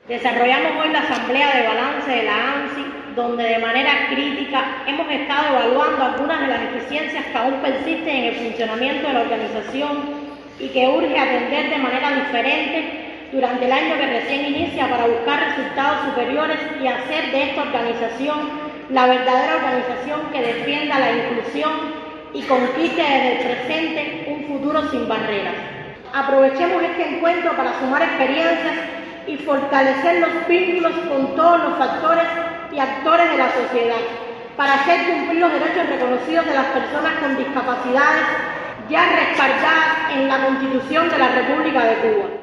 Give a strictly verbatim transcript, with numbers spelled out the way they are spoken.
Desarrollamos hoy la asamblea de balance de la ANSI, donde de manera crítica hemos estado evaluando algunas de las deficiencias que aún persisten en el funcionamiento de la organización y que urge atender de manera diferente durante el año que recién inicia para buscar resultados superiores y hacer de esta organización la verdadera organización que defienda la inclusión y conquiste desde el presente un futuro sin barreras. Aprovechemos este encuentro para sumar experiencias y fortalecer los vínculos con todos los factores y actores de la sociedad para hacer cumplir los derechos reconocidos de las personas con discapacidades ya respaldadas en la Constitución de la República de Cuba.